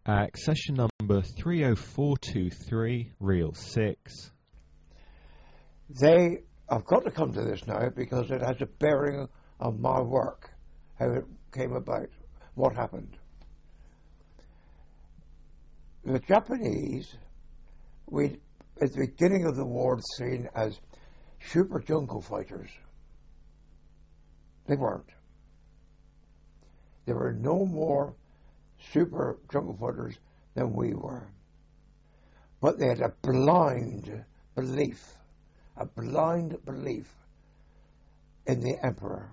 Accession number 30423, reel 6. I've got to come to this now because it has a bearing on my work, how it came about, what happened. The Japanese, at the beginning of the war, seen as super jungle fighters. They weren't. There were no more super jungle fighters than we were. But they had a blind belief in the emperor,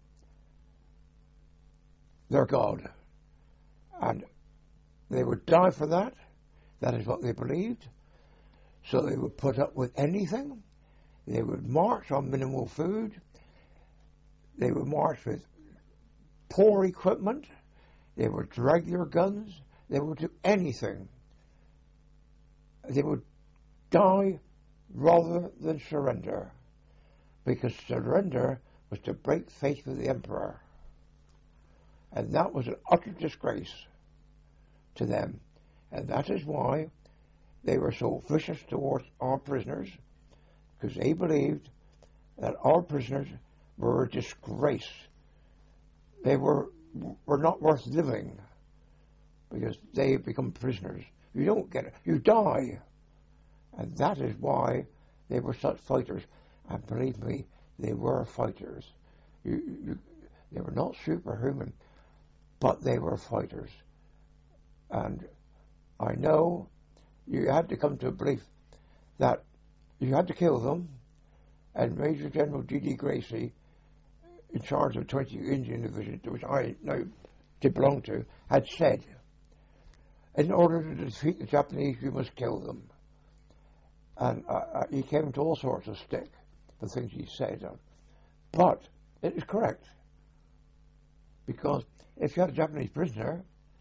their god. And they would die for that. That is what they believed. So they would put up with anything. They would march on minimal food. They would march with poor equipment. They would drag their guns. They would do anything. They would die rather than surrender, because surrender was to break faith with the emperor. And that was an utter disgrace to them. And that is why they were so vicious towards our prisoners, because they believed that our prisoners were a disgrace. They were not worth living, because they become prisoners. You don't get it. You die. And that is why they were such fighters. And believe me, they were fighters. They were not superhuman, but they were fighters. And I know you had to come to a belief that you had to kill them. And Major General D.D. Gracie, in charge of 20 Indian Division, to which I now did belong to, had said, in order to defeat the Japanese, you must kill them. And he came to all sorts of stick for things he said. But it is correct. Because if you had a Japanese prisoner,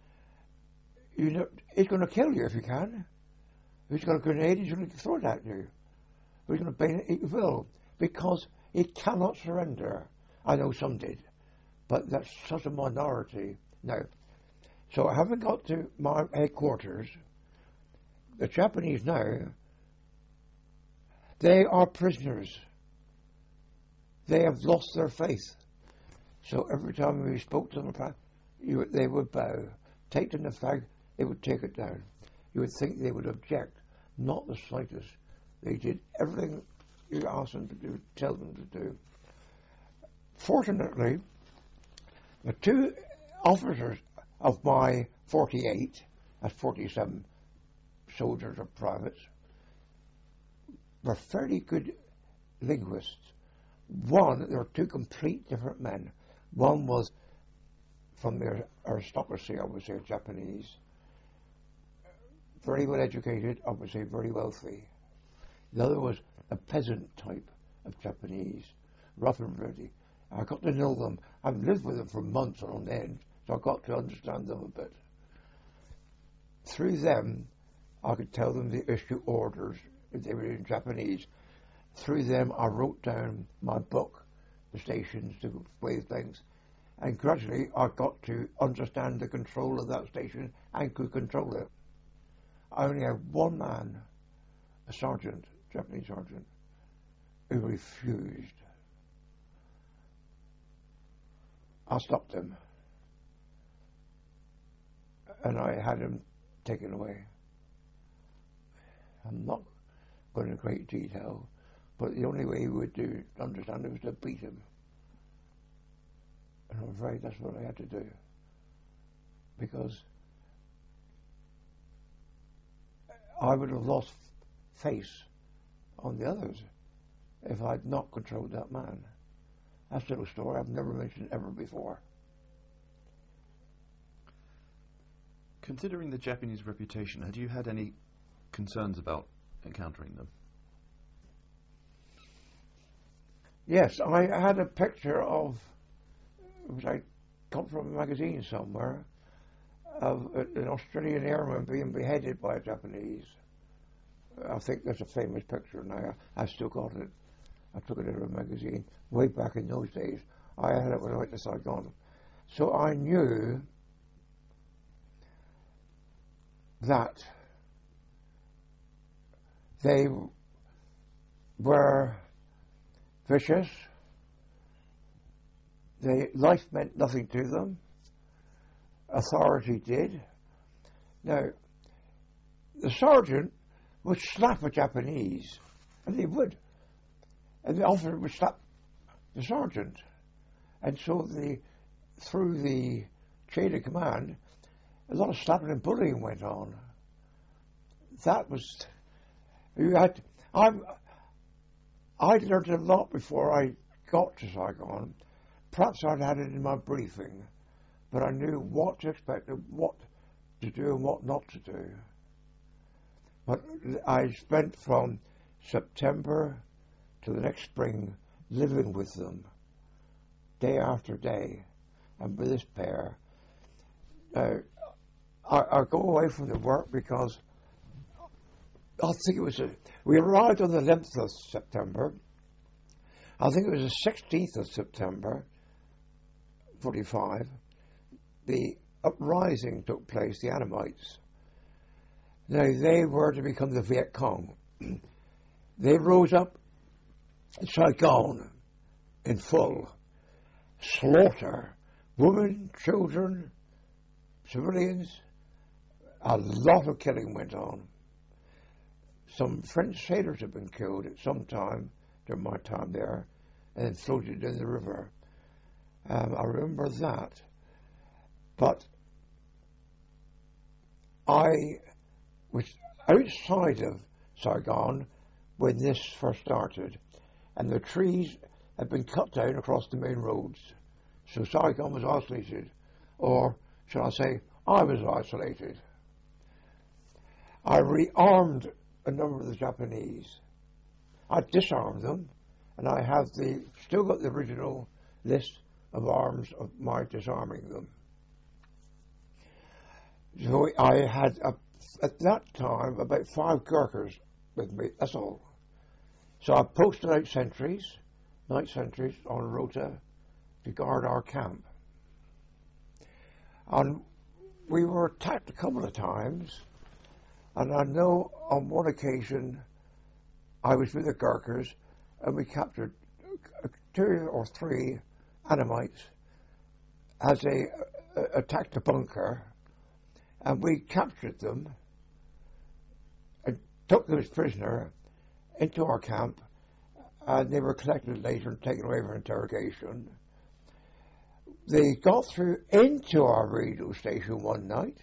he's going to kill you if he can. If he's got a grenade, he's going to throw it at you. If he's going to bayonet you, he will. Because he cannot surrender. I know some did. But that's such a minority now. So having got to my headquarters, the Japanese now, they are prisoners. They have lost their faith. So every time we spoke to them, they would bow. Take them the flag, they would take it down. You would think they would object. Not the slightest. They did everything you asked them to do, tell them to do. Fortunately, the two officers of my 48, that's 47 soldiers or privates, were fairly good linguists. One, they were two complete different men. One was from the aristocracy, I would say, Japanese, very well educated, I would say very wealthy. The other was a peasant type of Japanese, rough and ready. I got to know them. I've lived with them for months on end, so I got to understand them a bit. Through them, I could tell them the issue orders, if they were in Japanese. Through them, I wrote down my book, the stations, the wavelengths, and gradually I got to understand the control of that station and could control it. I only had one man, a sergeant, Japanese sergeant, who refused. I stopped him, and I had him taken away. I'm not going into great detail, but the only way he would understand it was to beat him. And I'm afraid that's what I had to do, because I would have lost face on the others if I'd not controlled that man. That's a little story I've never mentioned ever before. Considering the Japanese reputation, had you had any concerns about encountering them? Yes, I had a picture of, which I got from a magazine somewhere, of an Australian airman being beheaded by a Japanese. I think that's a famous picture now. I've still got it. I took it out of a magazine way back in those days. I had it when I went to Saigon. So I knew that they were vicious. Life meant nothing to them. Authority did. Now, the sergeant would slap a Japanese, and he would. And the officer would slap the sergeant. And so through the chain of command, a lot of slapping and bullying went on. That was... I learned a lot before I got to Saigon. Perhaps I'd had it in my briefing, but I knew what to expect and what to do and what not to do. But I spent from September to the next spring living with them, day after day, and with this pair. I go away from the work because I think it was we arrived on the 11th of September. I think it was the 16th of September, 45. The uprising took place, the Annamites. Now, they were to become the Viet Cong. They rose up in Saigon in full slaughter. Women, children, civilians. A lot of killing went on. Some French sailors had been killed at some time during my time there and then floated in the river. I remember that. But I was outside of Saigon when this first started, and the trees had been cut down across the main roads. So Saigon was isolated, or should I say, I was isolated. I rearmed a number of the Japanese. I disarmed them, and I have still got the original list of arms of my disarming them. So I had, at that time, about 5 Gurkhas with me, that's all. So I posted out sentries, night sentries, on rota to guard our camp. And we were attacked a couple of times, and I know on one occasion I was with the Gurkhas and we captured 2 or 3 Annamites as they attacked a bunker, and we captured them and took them as prisoner into our camp, and they were collected later and taken away for interrogation. They got through into our radio station one night,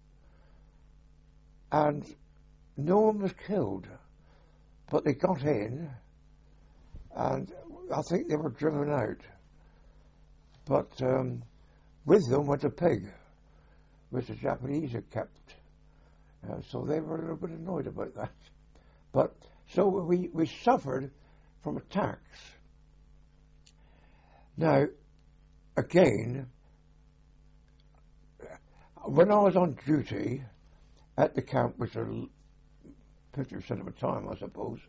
and no one was killed, but they got in, and I think they were driven out. But with them went a pig, which the Japanese had kept. So they were a little bit annoyed about that. But so we suffered from attacks. Now, again, when I was on duty at the camp, which was 50% of the time, I suppose,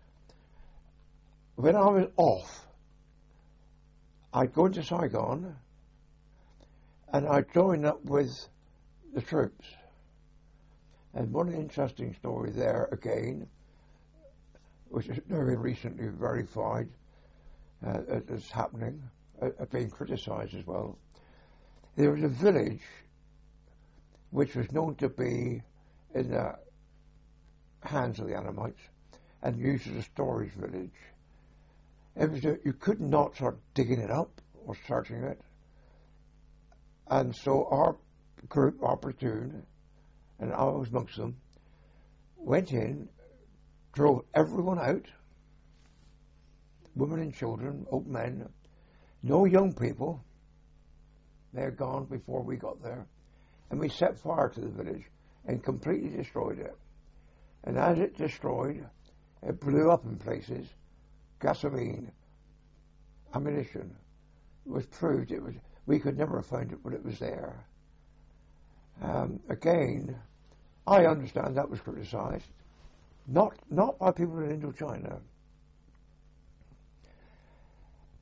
when I was off, I'd go into Saigon and I'd join up with the troops. And one interesting story there again, which is very recently verified as happening, being criticised as well. There was a village which was known to be in the hands of the Annamites and used as a storage village. It was you could not start digging it up or searching it. And so our group, our platoon, and I was amongst them, went in, drove everyone out, women and children, old men, no young people. They're gone before we got there. And we set fire to the village and completely destroyed it. And as it destroyed, it blew up in places, gasoline, ammunition. It was proved we could never have found it, but it was there. Again, I understand that was criticised, not by people in Indochina.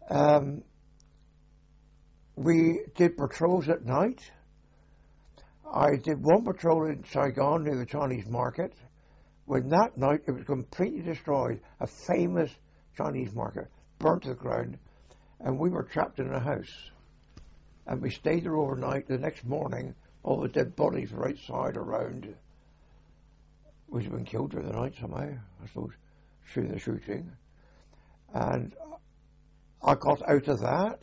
We did patrols at night. I did one patrol in Saigon near the Chinese market. When that night it was completely destroyed, a famous Chinese market, burnt to the ground, and we were trapped in a house. And we stayed there overnight. The next morning, all the dead bodies were outside around. We'd been killed during the night somehow, I suppose, through the shooting. And I got out of that.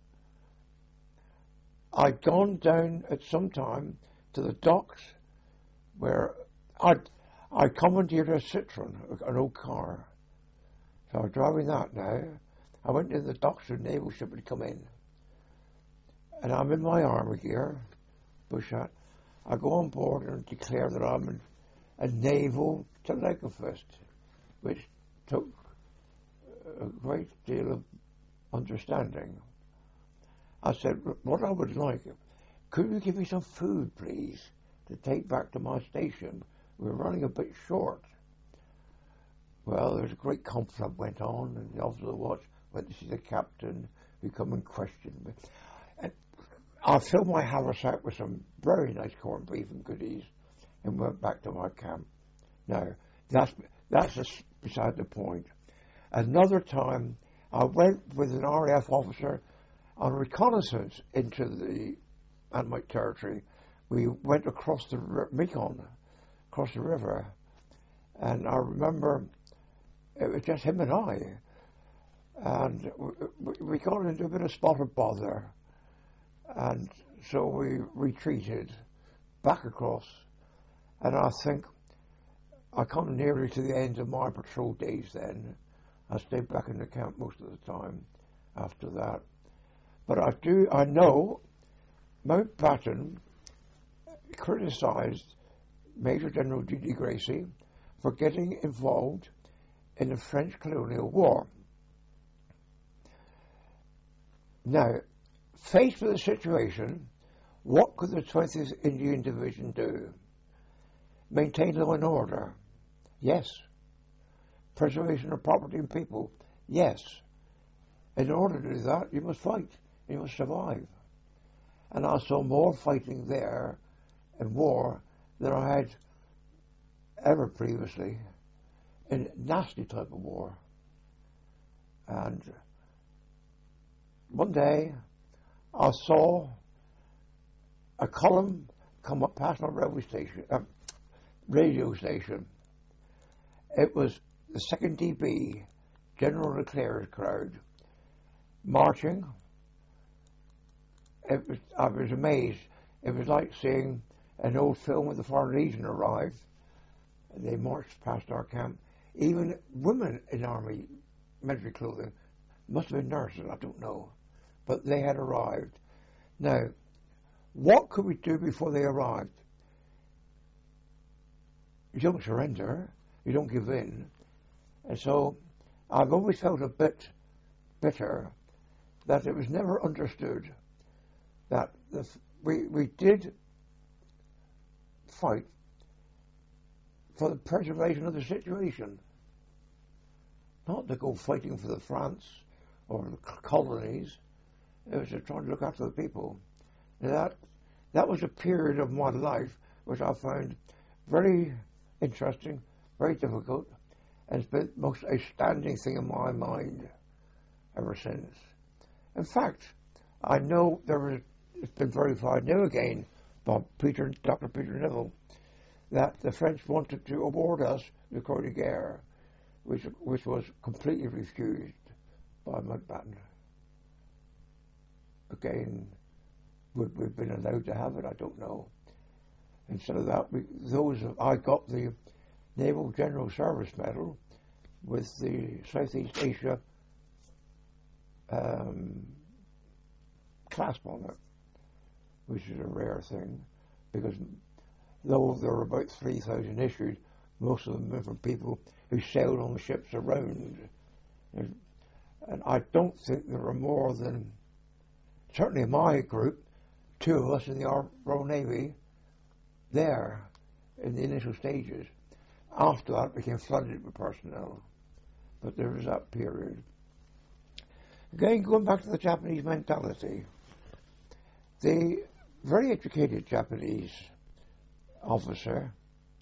I'd gone down at some time to the docks where I commandeered a Citroen, an old car. So I was driving that now. I went to the docks where the naval ship had come in. And I'm in my army gear, bush hat. I go on board and declare that I'm a naval telegraphist, which took a great deal of understanding. I said, what I would like, could you give me some food, please, to take back to my station? We're running a bit short. Well, there was a great conflict went on, and the officer of the watch went to see the captain, who come and questioned me. And I filled my haversack with some very nice corned beef and goodies, and went back to my camp. Now, that's just beside the point. Another time, I went with an RAF officer on reconnaissance into the Annamite territory. We went across the Mekong, across the river, and I remember it was just him and I, and we got into a bit of spotted bother, and so we retreated back across, and I think I come nearly to the end of my patrol days then. I stayed back in the camp most of the time after that. But I know Mountbatten criticised Major General D.D. Gracie for getting involved in the French colonial war. Now, faced with the situation, what could the 20th Indian Division do? Maintain law and order? Yes. Preservation of property and people? Yes. In order to do that, you must fight. You must survive. And I saw more fighting there in war than I had ever previously in nasty type of war. And one day I saw a column come up past my radio station. It was the 2nd DB, General Leclerc's crowd, marching. I was amazed. It was like seeing an old film where the Foreign Legion arrived. They marched past our camp. Even women in army military clothing, must have been nurses, I don't know, but they had arrived. Now, what could we do before they arrived? You don't surrender. You don't give in. And so I've always felt a bit bitter that it was never understood that we did fight for the preservation of the situation, not to go fighting for the France or the colonies. It was to try to look after the people. Now that was a period of my life which I found very interesting, very difficult, and it's been the most outstanding thing in my mind ever since. In fact, I know it's been verified now again by Dr. Peter Neville, that the French wanted to award us the Croix de Guerre, which was completely refused by Mountbatten. Again, would we have been allowed to have it? I don't know. Instead of that, I got the Naval General Service Medal with the Southeast Asia clasp on it, which is a rare thing, because though there were about 3,000 issued, most of them were from people who sailed on the ships around. And I don't think there were more than, certainly in my group, 2 of us in the Royal Navy there in the initial stages. After that, it became flooded with personnel. But there was that period. Again, going back to the Japanese mentality, the very educated Japanese officer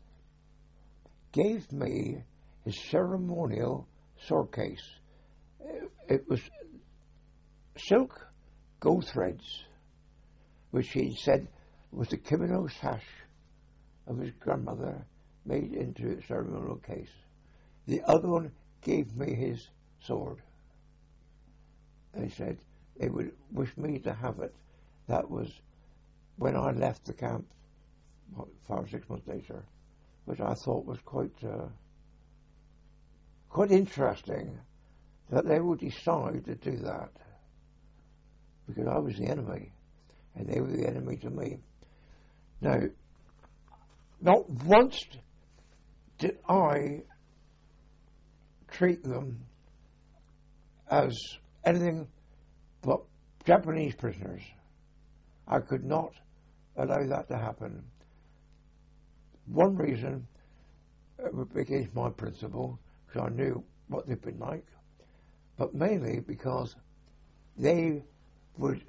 gave me his ceremonial sword case. It was silk gold threads, which he said was the kimono sash of his grandmother made into a ceremonial case. The other one gave me his sword. They said they would wish me to have it. That was when I left the camp 5 or 6 months later, which I thought was quite interesting that they would decide to do that, because I was the enemy and they were the enemy to me. Now, not once did I treat them as anything but Japanese prisoners. I could not allow that to happen. One reason, it was against my principle, because I knew what they'd been like, but mainly because they would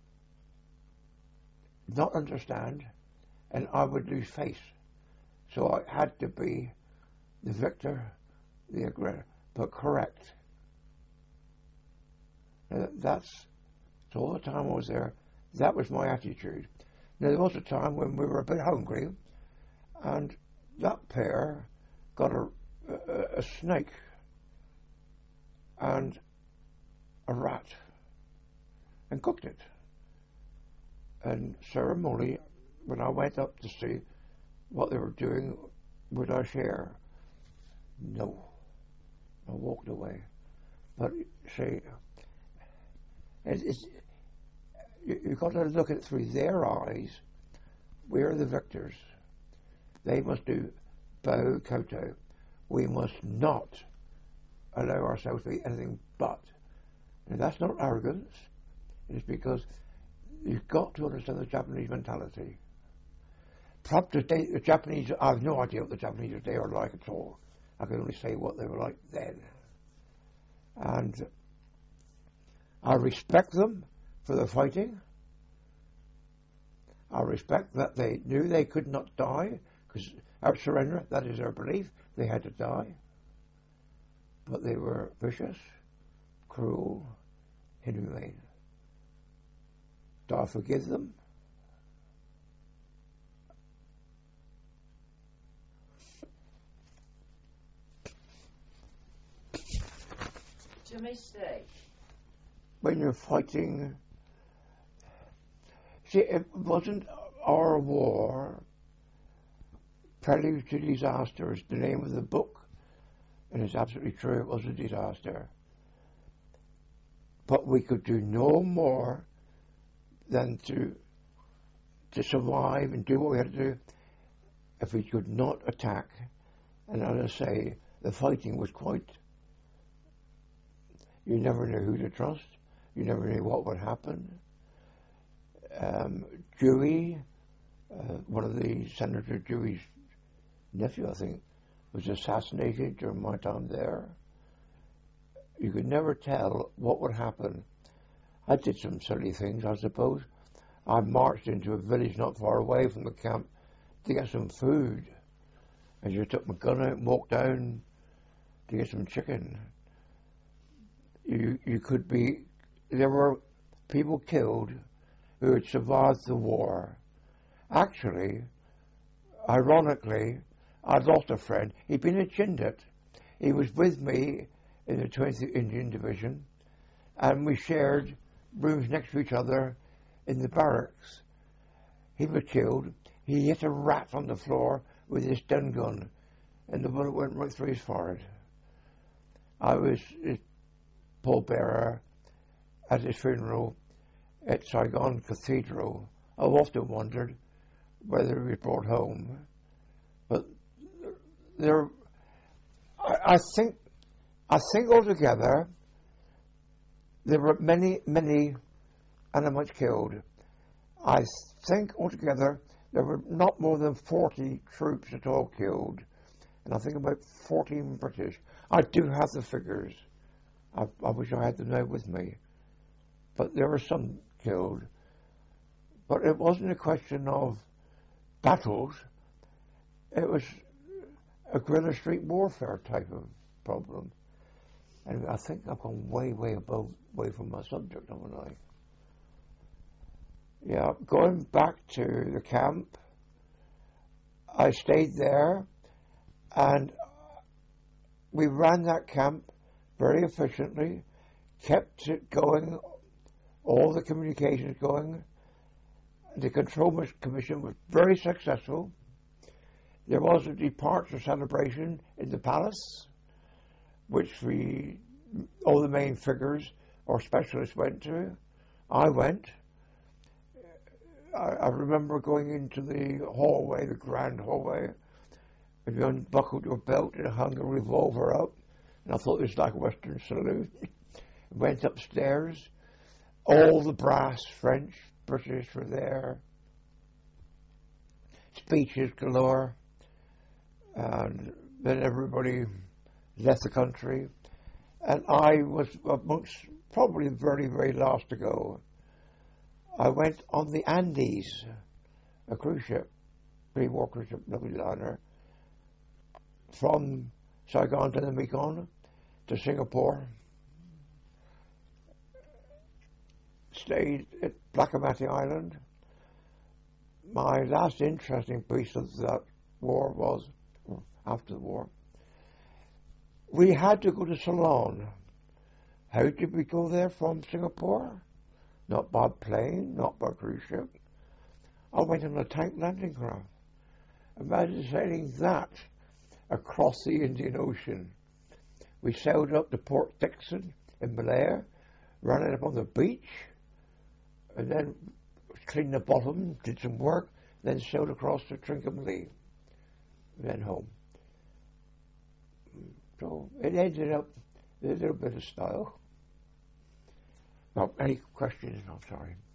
not understand and I would lose face. So I had to be the victor, the aggressor, but correct. That's all the time I was there. That was my attitude. Now, there was a time when we were a bit hungry, and that pair got a snake and a rat and cooked it. And ceremonially, when I went up to see what they were doing, would I share? No. I walked away. But see, you've got to look at it through their eyes. We're the victors. They must do bow koto. We must not allow ourselves to be anything but. And that's not arrogance. It's because you've got to understand the Japanese mentality. Perhaps today, the Japanese, I have no idea what the Japanese today are like at all. I can only say what they were like then. And I respect them for the fighting. I respect that they knew they could not die, because our surrender, that is their belief, they had to die. But they were vicious, cruel, inhumane. Do I forgive them? It's a mistake. When you're fighting, see, it wasn't our war. Prelude to Disaster is the name of the book, and it's absolutely true, it was a disaster. But we could do no more than to survive and do what we had to do if we could not attack. And as I say, the fighting was quite, you never knew who to trust, you never knew what would happen. Dewey, one of the Senator Dewey's nephew, I think, was assassinated during my time there. You could never tell what would happen. I did some silly things, I suppose. I marched into a village not far away from the camp to get some food. I just took my gun out and walked down to get some chicken. You could be, there were people killed who had survived the war. Actually, ironically, I'd lost a friend. He'd been a Chindit. He was with me in the 20th Indian Division, and we shared rooms next to each other in the barracks. He was killed. He hit a rat on the floor with his stun gun, and the bullet went right through his forehead. I was his pallbearer at his funeral at Saigon Cathedral. I've often wondered whether he was brought home. But I think altogether there were many animals killed. I think altogether there were not more than 40 troops at all killed, and I think about 14 British. I do have the figures. I wish I had them now with me. But there were some killed. But it wasn't a question of battles. it was a guerrilla street warfare type of problem. And I think I've gone way away from my subject, haven't I? Yeah, going back to the camp, I stayed there, and we ran that camp very efficiently, kept it going, all the communications going. The Control Commission was very successful. There was a departure celebration in the palace, which all the main figures or specialists went to. I went. I remember going into the hallway, the grand hallway, and you unbuckled your belt and hung a revolver up, and I thought it was like a Western salute. Went upstairs. All the brass, French, British were there. Speeches galore. And then everybody left the country. And I was amongst probably the very last to go. I went on the Andes, a cruise ship, pre-war cruise ship, lovely liner, from Saigon to the Mekong to Singapore. Stayed at Plakamati Island. My last interesting piece of that war was, after the war, we had to go to Ceylon. How did we go there from Singapore? Not by plane, not by cruise ship. I went on a tank landing craft. Imagine sailing that across the Indian Ocean. We sailed up to Port Dickson in Malaya, ran it up on the beach, and then cleaned the bottom, did some work, then sailed across to Trincomalee, then home. So it ended up with a little bit of style. Now, any questions? I'm sorry.